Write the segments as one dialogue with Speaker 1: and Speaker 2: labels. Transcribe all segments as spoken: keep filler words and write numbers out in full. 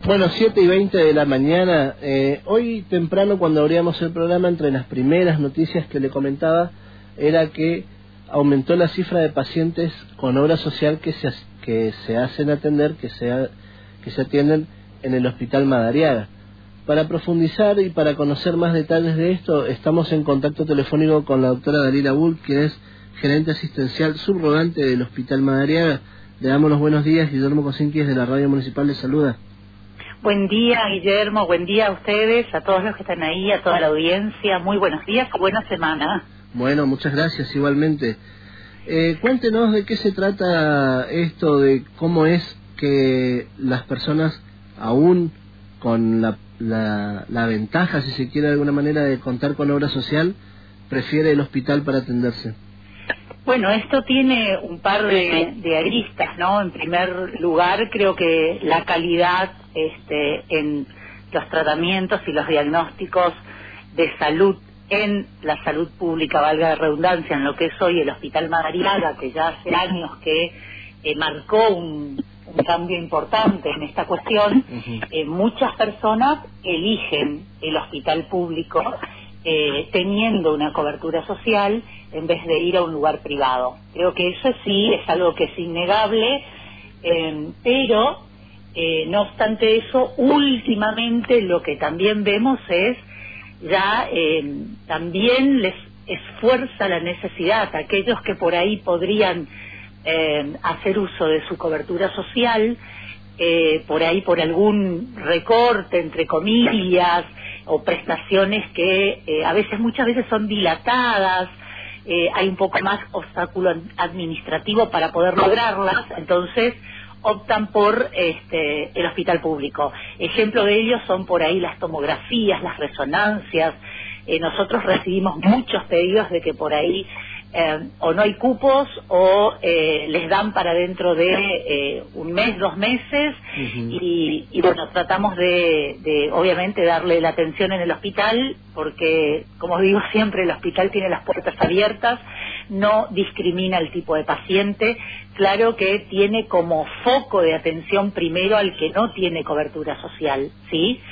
Speaker 1: Bueno, siete y veinte de la mañana. Eh, hoy temprano, cuando abríamos el programa, entre las primeras noticias que le comentaba era que aumentó la cifra de pacientes con obra social que se que se hacen atender, que se que se atienden en el Hospital Madariaga. Para profundizar y para conocer más detalles de esto, estamos en contacto telefónico con la doctora Dalila Bull, quien es gerente asistencial subrogante del Hospital Madariaga. Le damos los buenos días. Guillermo Cosinquis de la Radio Municipal le saluda.
Speaker 2: Buen día, Guillermo, buen día a ustedes, a todos los que están ahí, a toda la audiencia. Muy buenos días, buena semana.
Speaker 1: Bueno, muchas gracias, igualmente. Eh, cuéntenos de qué se trata esto, de cómo es que las personas, aún con la, la, la ventaja, si se quiere de alguna manera, de contar con obra social, prefiere el hospital para atenderse.
Speaker 2: Bueno, esto tiene un par de, de aristas, ¿no? En primer lugar, creo que la calidad este, en los tratamientos y los diagnósticos de salud en la salud pública, valga la redundancia, en lo que es hoy el Hospital Madariaga, que ya hace años que eh, marcó un, un cambio importante en esta cuestión. Uh-huh. eh, muchas personas eligen el hospital público Eh, teniendo una cobertura social en vez de ir a un lugar privado. Creo que eso sí es algo que es innegable, eh, pero eh, no obstante eso, últimamente lo que también vemos es ya eh, también les esfuerza la necesidad a aquellos que por ahí podrían eh, hacer uso de su cobertura social, eh, por ahí por algún recorte entre comillas o prestaciones que eh, a veces, muchas veces son dilatadas, eh, hay un poco más obstáculo administrativo para poder lograrlas, entonces optan por este, el hospital público. Ejemplo de ellos son por ahí las tomografías, las resonancias. Eh, nosotros recibimos muchos pedidos de que por ahí eh, o no hay cupos o eh, les dan para dentro de eh, un mes, dos meses. Uh-huh. y, y bueno, tratamos de, de obviamente darle la atención en el hospital porque, como digo siempre, el hospital tiene las puertas abiertas, no discrimina el tipo de paciente. Claro que tiene como foco de atención primero al que no tiene cobertura social, ¿sí?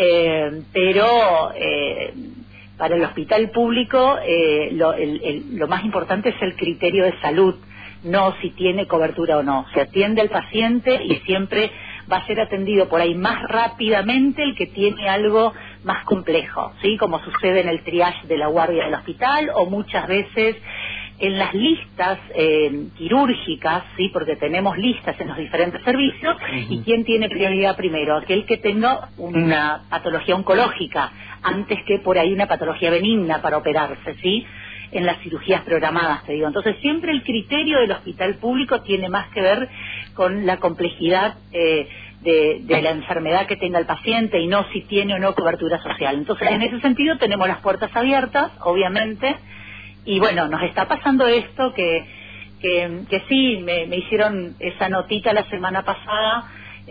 Speaker 2: Eh, pero eh, para el hospital público eh, lo, el, el, lo más importante es el criterio de salud, no si tiene cobertura o no. Se atiende al paciente y siempre va a ser atendido por ahí más rápidamente el que tiene algo más complejo, ¿sí? Como sucede en el triage de la guardia del hospital o muchas veces en las listas eh, quirúrgicas, sí, porque tenemos listas en los diferentes servicios. Uh-huh. ¿Y quién tiene prioridad primero? Aquel que tenga una patología oncológica antes que por ahí una patología benigna para operarse, ¿sí? En las cirugías programadas, te digo. Entonces siempre el criterio del hospital público tiene más que ver con la complejidad eh, de, de la enfermedad que tenga el paciente y no si tiene o no cobertura social. Entonces en ese sentido tenemos las puertas abiertas, obviamente. Y bueno, nos está pasando esto que que, que sí, me, me hicieron esa notita la semana pasada,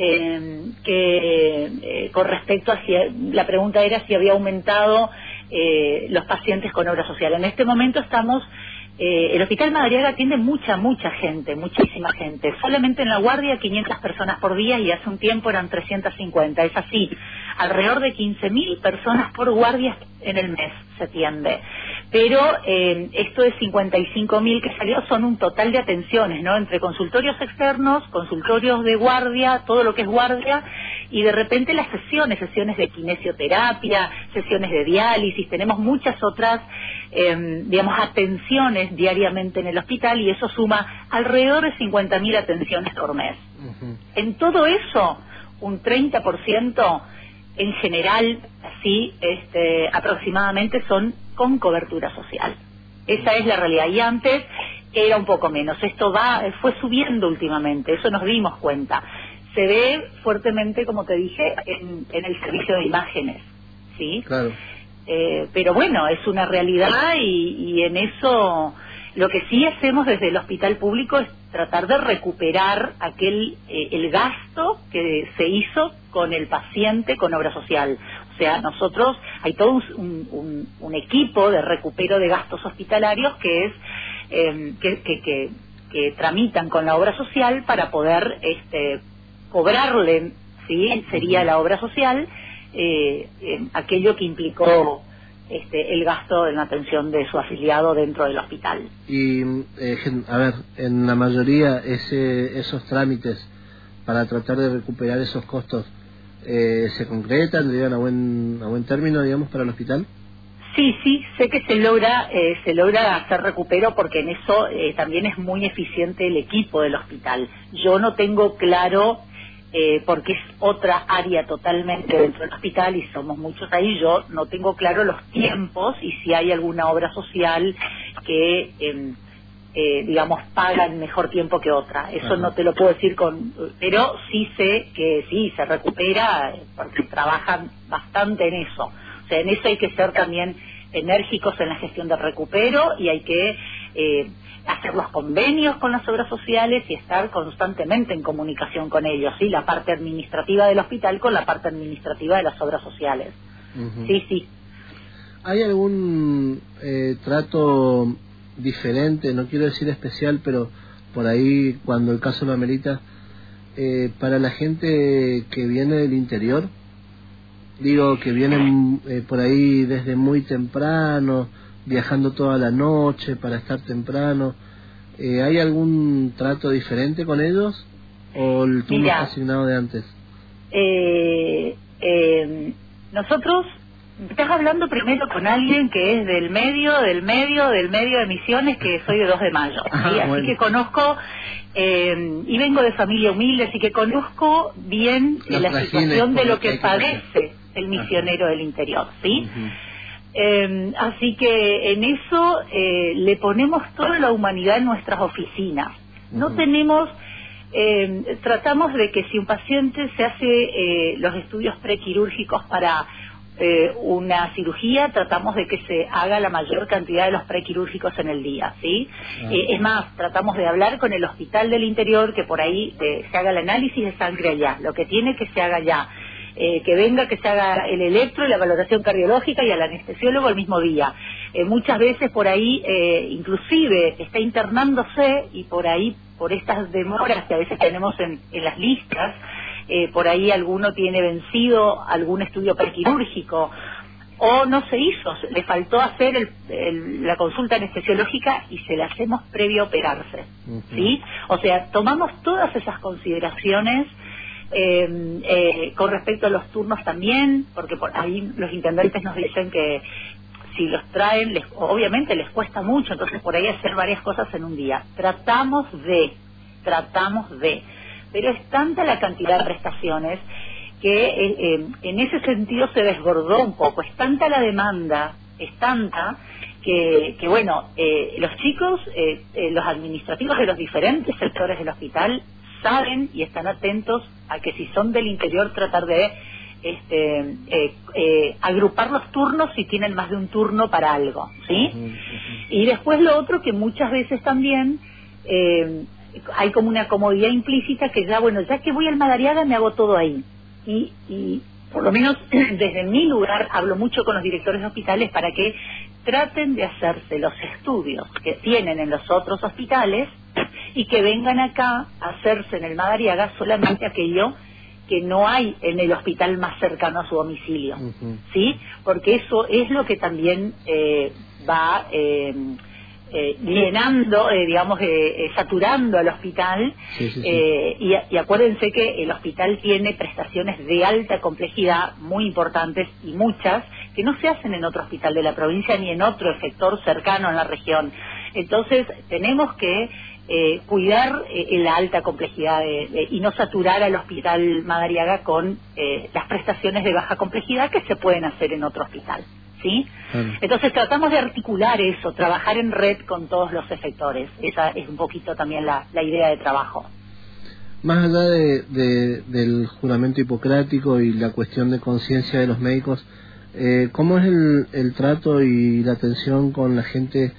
Speaker 2: eh, que eh, con respecto a si, la pregunta era si había aumentado eh, los pacientes con obra social. En este momento estamos, eh, el Hospital Madariaga atiende mucha, mucha gente, muchísima gente. Solamente en la guardia quinientas personas por día y hace un tiempo eran trescientas cincuenta. Es así, alrededor de quince mil personas por guardia en el mes se atiende. Pero eh, esto de cincuenta y cinco mil que salió son un total de atenciones, ¿no? Entre consultorios externos, consultorios de guardia, todo lo que es guardia, y de repente las sesiones, sesiones de kinesioterapia, sesiones de diálisis, tenemos muchas otras, eh, digamos, atenciones diariamente en el hospital y eso suma alrededor de cincuenta mil atenciones por mes. Uh-huh. En todo eso, un treinta por ciento en general, así, este, aproximadamente son con cobertura social. Esa es la realidad. Y antes era un poco menos. Esto va, fue subiendo últimamente, eso nos dimos cuenta. Se ve fuertemente, como te dije, en, en el servicio de imágenes, ¿sí? Claro. Eh, pero bueno, es una realidad y, y en eso lo que sí hacemos desde el hospital público es tratar de recuperar aquel eh, el gasto que se hizo con el paciente con obra social. O sea, nosotros hay todo un, un, un equipo de recupero de gastos hospitalarios que es eh, que, que, que, que tramitan con la obra social para poder este, cobrarle ¿sí? Sería la obra social, eh, eh, aquello que implicó este, el gasto en la atención de su afiliado dentro del hospital.
Speaker 1: Y, eh, a ver, en la mayoría ese, esos trámites para tratar de recuperar esos costos, eh, ¿se concretan, llegan a buen, a buen término, digamos, para el hospital?
Speaker 2: Sí, sí, sé que se logra eh, se logra hacer recupero porque en eso eh, también es muy eficiente el equipo del hospital. Yo no tengo claro, eh, porque es otra área totalmente dentro del hospital y somos muchos ahí, yo no tengo claro los tiempos y si hay alguna obra social que, eh, eh, digamos, paga en mejor tiempo que otra. Eso Ajá. no te lo puedo decir, con, pero sí sé que sí, se recupera porque trabajan bastante en eso. O sea, en eso hay que ser también enérgicos en la gestión del recupero y hay que eh, hacer los convenios con las obras sociales y estar constantemente en comunicación con ellos, ¿sí? La parte administrativa del hospital con la parte administrativa de las obras sociales. Uh-huh. Sí, sí.
Speaker 1: ¿Hay algún eh, trato diferente, no quiero decir especial, pero por ahí cuando el caso lo amerita, eh, para la gente que viene del interior? Digo, que vienen eh, por ahí desde muy temprano, viajando toda la noche para estar temprano. Eh, ¿Hay algún trato diferente con ellos o el turno está asignado de antes?
Speaker 2: Eh, eh, nosotros, estás hablando primero con alguien que es del medio, del medio, del medio de Misiones, que soy de dos de mayo. ¿sí? Ah, así bueno. que conozco, eh, y vengo de familia humilde, así que conozco bien Los la situación de lo que, que padece el misionero Ajá. del interior, ¿sí? Uh-huh. Eh, así que en eso eh, le ponemos toda la humanidad en nuestras oficinas. Uh-huh. No tenemos, eh, tratamos de que si un paciente se hace eh, los estudios prequirúrgicos para eh, una cirugía, tratamos de que se haga la mayor cantidad de los prequirúrgicos en el día, ¿sí? Uh-huh. Eh, es más, tratamos de hablar con el hospital del interior que por ahí eh, se haga el análisis de sangre allá, lo que tiene que se haga allá. Eh, que venga, que se haga el electro y la valoración cardiológica y al anestesiólogo el mismo día. Eh, muchas veces por ahí, eh, inclusive, está internándose y por ahí, por estas demoras que a veces tenemos en, en las listas, eh, por ahí alguno tiene vencido algún estudio prequirúrgico o no se hizo, le faltó hacer el, el, la consulta anestesiológica y se la hacemos previo a operarse. Uh-huh. ¿Sí? O sea, tomamos todas esas consideraciones. Eh, eh, con respecto a los turnos también, porque por ahí los intendentes nos dicen que si los traen, les, obviamente les cuesta mucho, entonces por ahí hacer varias cosas en un día. Tratamos de, tratamos de, pero es tanta la cantidad de prestaciones que eh, eh, en ese sentido se desbordó un poco, es tanta la demanda, es tanta que, que bueno, eh, los chicos, eh, eh, los administrativos de los diferentes sectores del hospital saben y están atentos a que si son del interior tratar de este, eh, eh, agrupar los turnos si tienen más de un turno para algo, ¿sí? Uh-huh, uh-huh. Y después lo otro que muchas veces también eh, hay como una comodidad implícita que ya, bueno, ya que voy al Madariaga me hago todo ahí. Y, y por lo menos desde mi lugar hablo mucho con los directores de hospitales para que traten de hacerse los estudios que tienen en los otros hospitales y que vengan acá a hacerse en el Madariaga solamente aquello que no hay en el hospital más cercano a su domicilio, uh-huh. ¿sí? Porque eso es lo que también eh, va eh, eh, llenando, eh, digamos, eh, eh, saturando al hospital, sí, sí, sí. Eh, y, y acuérdense que el hospital tiene prestaciones de alta complejidad muy importantes y muchas que no se hacen en otro hospital de la provincia ni en otro sector cercano en la región. Entonces tenemos que Eh, cuidar eh, la alta complejidad de, de, y no saturar al hospital Madariaga con eh, las prestaciones de baja complejidad que se pueden hacer en otro hospital, ¿sí? Claro. Entonces tratamos de articular eso, trabajar en red con todos los efectores. Esa es un poquito también la, la idea de trabajo.
Speaker 1: Más allá de, de, del juramento hipocrático y la cuestión de conciencia de los médicos, eh, ¿cómo es el, el trato y la atención con la gente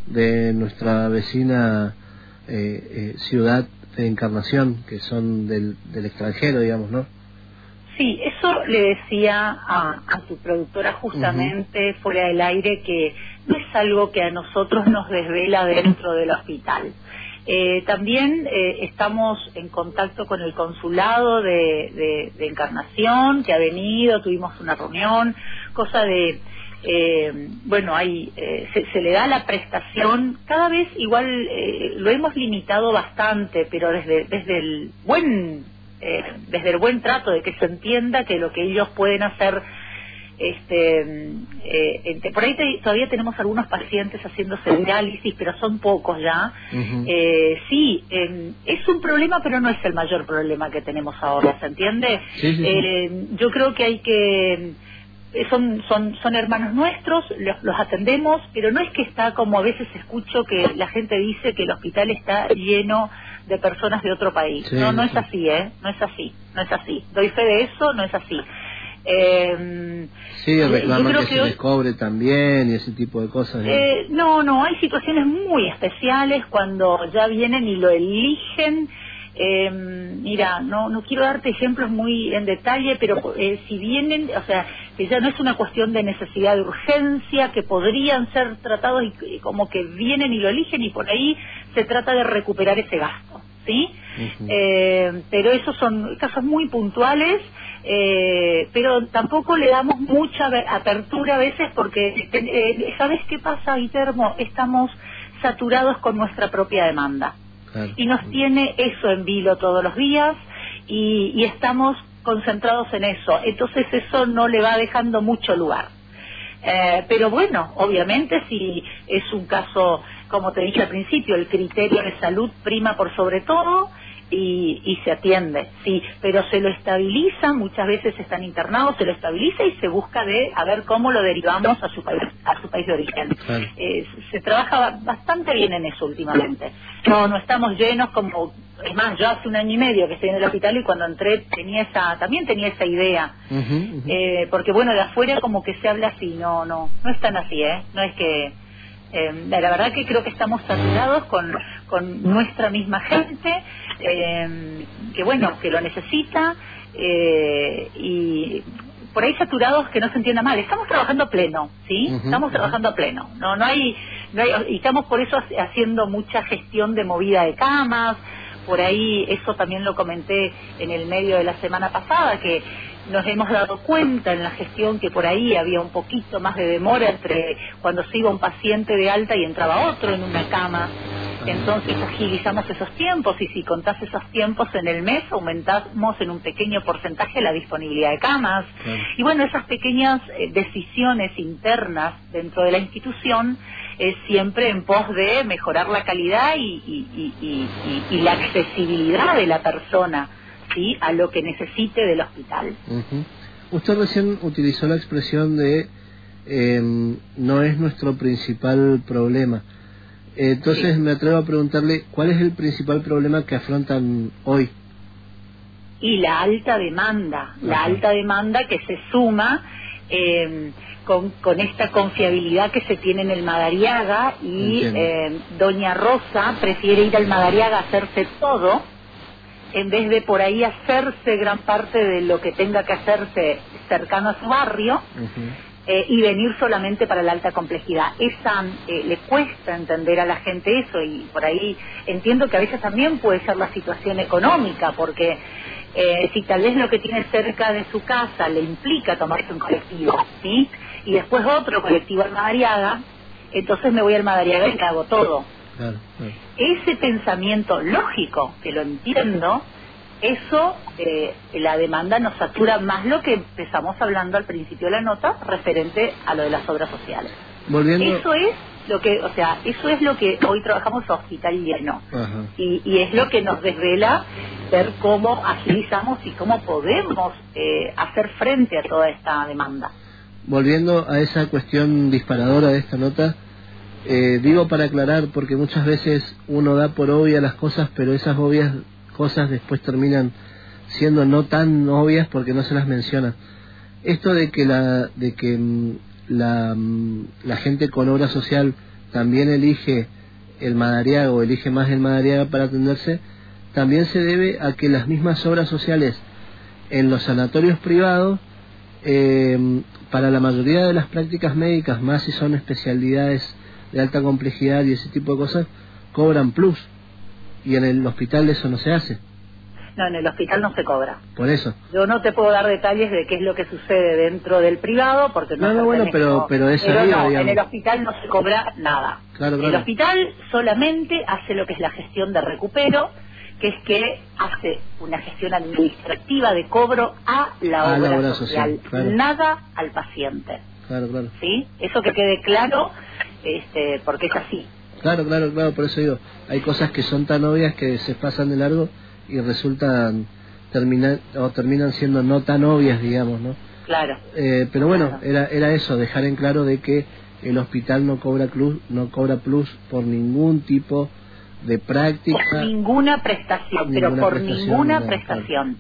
Speaker 1: de nuestra vecina Eh, eh, ciudad de Encarnación, que son del, del extranjero, digamos, ¿no?
Speaker 2: Sí, eso le decía a, a tu productora justamente uh-huh. fuera del aire, que no es algo que a nosotros nos desvela dentro del hospital. Eh, también eh, estamos en contacto con el consulado de, de, de Encarnación, que ha venido, tuvimos una reunión, cosa de, eh, bueno, hay, eh, se, se le da la prestación, cada vez igual eh, lo hemos limitado bastante, pero desde, desde el buen, eh, desde el buen trato de que se entienda que lo que ellos pueden hacer. Este, eh, por ahí te, todavía tenemos algunos pacientes haciéndose diálisis, pero son pocos ya. Uh-huh. eh, sí, eh, es un problema, pero no es el mayor problema que tenemos ahora, ¿se entiende?
Speaker 1: Sí, sí,
Speaker 2: eh,
Speaker 1: sí.
Speaker 2: Yo creo que hay que... Son, son, son hermanos nuestros, los, los atendemos, pero no es que está como a veces escucho que la gente dice que el hospital está lleno de personas de otro país. Sí, no, no sí. es así, ¿eh? No es así, no es así. Doy fe de eso, no es así. Eh,
Speaker 1: sí, reclaman que, que se hoy, les cobre también y ese tipo de cosas.
Speaker 2: Eh, no, no, hay situaciones muy especiales cuando ya vienen y lo eligen. Eh, mira, no no quiero darte ejemplos muy en detalle, pero eh, si vienen, o sea, que ya no es una cuestión de necesidad de urgencia, que podrían ser tratados y, y como que vienen y lo eligen y por ahí se trata de recuperar ese gasto, ¿sí? Uh-huh. eh, pero esos son casos muy puntuales. Eh, pero tampoco le damos mucha apertura a veces porque, eh, ¿sabes qué pasa, Guillermo? Estamos saturados con nuestra propia demanda. Claro. Y nos tiene eso en vilo todos los días y, y estamos concentrados en eso. Entonces eso no le va dejando mucho lugar. Eh, pero bueno, obviamente si es un caso, como te dije al principio, el criterio de salud prima por sobre todo. Y, y se atiende, sí, pero se lo estabiliza, muchas veces están internados, se lo estabiliza y se busca de a ver cómo lo derivamos a su país, a su país de origen. Claro. Eh, se trabaja bastante bien en eso últimamente. No, no estamos llenos como, es más, yo hace un año y medio que estoy en el hospital y cuando entré tenía esa, también tenía esa idea, uh-huh, uh-huh. Eh, porque bueno, de afuera como que se habla así, no, no, no es tan así, ¿eh? No es que... Eh, la verdad que creo que estamos saturados con, con nuestra misma gente, eh, que bueno, que lo necesita, eh, y por ahí saturados, que no se entienda mal, estamos trabajando a pleno, ¿sí? Uh-huh, estamos uh-huh. trabajando a pleno, no no hay, no hay, y estamos por eso haciendo mucha gestión de movida de camas, por ahí eso también lo comenté en el medio de la semana pasada, que nos hemos dado cuenta en la gestión que por ahí había un poquito más de demora entre cuando se iba un paciente de alta y entraba otro en una cama. Entonces agilizamos esos tiempos y si contás esos tiempos en el mes aumentamos en un pequeño porcentaje la disponibilidad de camas. Claro. Y bueno, esas pequeñas eh, decisiones internas dentro de la institución es siempre en pos de mejorar la calidad y, y, y, y, y, y la accesibilidad de la persona, ¿sí?, a lo que necesite del hospital.
Speaker 1: Uh-huh. Usted recién utilizó la expresión de eh, no es nuestro principal problema. Entonces sí. Me atrevo a preguntarle, ¿cuál es el principal problema que afrontan hoy?
Speaker 2: Y la alta demanda, uh-huh. la alta demanda que se suma eh, con, con esta confiabilidad que se tiene en el Madariaga y eh, doña Rosa prefiere ir al Madariaga a hacerse todo en vez de por ahí hacerse gran parte de lo que tenga que hacerse cercano a su barrio, uh-huh. eh, y venir solamente para la alta complejidad. Esa eh, le cuesta entender a la gente eso y por ahí entiendo que a veces también puede ser la situación económica, porque eh, si tal vez lo que tiene cerca de su casa le implica tomarse un colectivo, ¿sí?, y después otro colectivo al Madariaga, entonces me voy al Madariaga y le hago todo. Claro, claro. Ese pensamiento lógico, que lo entiendo, eso, eh, la demanda nos satura más lo que empezamos hablando al principio de la nota referente a lo de las obras sociales.
Speaker 1: Volviendo...
Speaker 2: Eso es lo que, o sea, eso es lo que hoy trabajamos a hospital lleno. Ajá. Y, y es lo que nos desvela ver cómo agilizamos y cómo podemos eh, hacer frente a toda esta demanda.
Speaker 1: Volviendo a esa cuestión disparadora de esta nota, Eh, digo para aclarar, porque muchas veces uno da por obvias las cosas, pero esas obvias cosas después terminan siendo no tan obvias porque no se las menciona. Esto de que la de que la, la gente con obra social también elige el Madariaga o elige más el Madariaga para atenderse, también se debe a que las mismas obras sociales en los sanatorios privados, eh, para la mayoría de las prácticas médicas, más si son especialidades de alta complejidad y ese tipo de cosas, cobran plus. y en el hospital eso no se hace.
Speaker 2: No, en el hospital no se cobra.
Speaker 1: Por eso.
Speaker 2: Yo no te puedo dar detalles de qué es lo que sucede dentro del privado, porque no...
Speaker 1: No, no, bueno, pero, pero eso
Speaker 2: pero
Speaker 1: ahí,
Speaker 2: no,
Speaker 1: digamos.
Speaker 2: en el hospital no se cobra nada.
Speaker 1: Claro, claro.
Speaker 2: El hospital solamente hace lo que es la gestión de recupero, que es que hace una gestión administrativa de cobro a la,
Speaker 1: a
Speaker 2: obra,
Speaker 1: la obra
Speaker 2: social,
Speaker 1: social, claro.
Speaker 2: Nada al paciente.
Speaker 1: Claro, claro.
Speaker 2: ¿Sí? Eso que quede claro, este, porque es así.
Speaker 1: Claro, claro, claro, por eso digo, hay cosas que son tan obvias que se pasan de largo y resultan terminan o terminan siendo no tan obvias, digamos, ¿no?
Speaker 2: Claro.
Speaker 1: Eh, pero bueno,
Speaker 2: claro.
Speaker 1: era era eso, dejar en claro de que el hospital no cobra plus, no cobra plus por ningún tipo de práctica,
Speaker 2: por ninguna prestación,
Speaker 1: ninguna
Speaker 2: pero por
Speaker 1: prestación,
Speaker 2: ninguna
Speaker 1: no,
Speaker 2: prestación.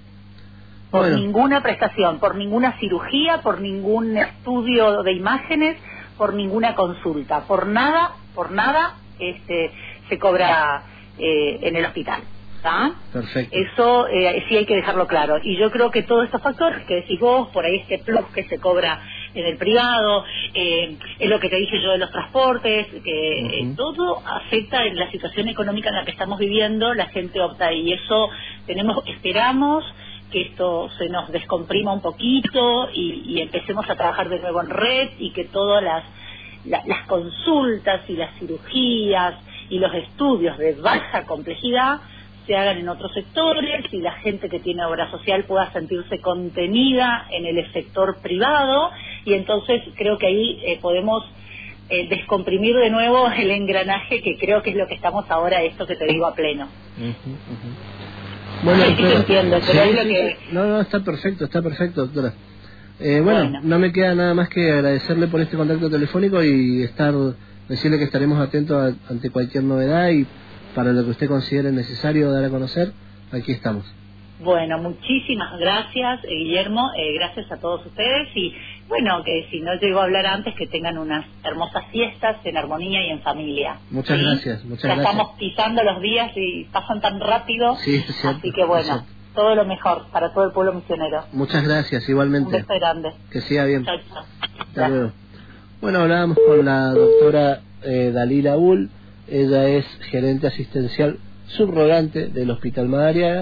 Speaker 2: Por
Speaker 1: bueno.
Speaker 2: ninguna prestación, por ninguna cirugía, por ningún estudio de imágenes, por ninguna consulta, por nada, por nada, este, se cobra eh, en el hospital. ¿Está?
Speaker 1: Perfecto.
Speaker 2: Eso eh, sí hay que dejarlo claro. Y yo creo que todos estos factores que decís vos, por ahí este plus que se cobra en el privado, eh, es lo que te dije yo de los transportes, que uh-huh. eh, todo afecta en la situación económica en la que estamos viviendo, la gente opta y eso tenemos, esperamos que esto se nos descomprima un poquito y, y empecemos a trabajar de nuevo en red y que todas las, la, las consultas y las cirugías y los estudios de baja complejidad se hagan en otros sectores y la gente que tiene obra social pueda sentirse contenida en el sector privado y entonces creo que ahí eh, podemos eh, descomprimir de nuevo el engranaje que creo que es lo que estamos ahora, esto que te digo a pleno.
Speaker 1: Uh-huh, uh-huh. Bueno,
Speaker 2: sí,
Speaker 1: pero,
Speaker 2: entiendo, pero
Speaker 1: sí,
Speaker 2: es lo
Speaker 1: sí,
Speaker 2: que...
Speaker 1: no, no, está perfecto, está perfecto, doctora. Eh, bueno,
Speaker 2: bueno,
Speaker 1: no me queda nada más que agradecerle por este contacto telefónico y estar decirle que estaremos atentos a, ante cualquier novedad y para lo que usted considere necesario dar a conocer, aquí estamos.
Speaker 2: Bueno, muchísimas gracias, eh, Guillermo, eh, gracias a todos ustedes y bueno, que si no llego a hablar antes, que tengan unas hermosas fiestas en armonía y en familia.
Speaker 1: Muchas
Speaker 2: ¿sí?
Speaker 1: gracias, muchas
Speaker 2: ya
Speaker 1: gracias.
Speaker 2: Estamos pisando los días y pasan tan rápido,
Speaker 1: sí, es cierto,
Speaker 2: así que bueno, todo lo mejor para todo el pueblo misionero.
Speaker 1: Muchas gracias, igualmente.
Speaker 2: Un beso grande.
Speaker 1: Que siga bien.
Speaker 2: Chao, chao.
Speaker 1: Hasta luego. Bueno, hablábamos con la doctora eh, Dalila Bull. Ella es gerente asistencial subrogante del Hospital Madariaga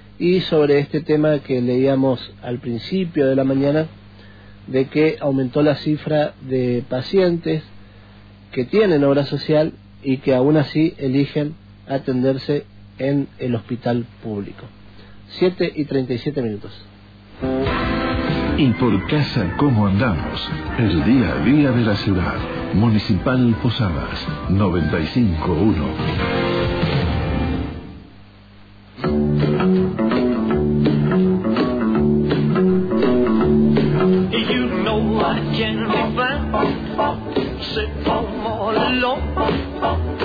Speaker 1: y sobre este tema que leíamos al principio de la mañana de que aumentó la cifra de pacientes que tienen obra social y que aún así eligen atenderse en el hospital público. siete y treinta y siete minutos.
Speaker 3: Y por casa, ¿cómo andamos? El día a día de la ciudad. Municipal Posadas, noventa y cinco punto uno.
Speaker 4: You know I can't be found, sit home all alone.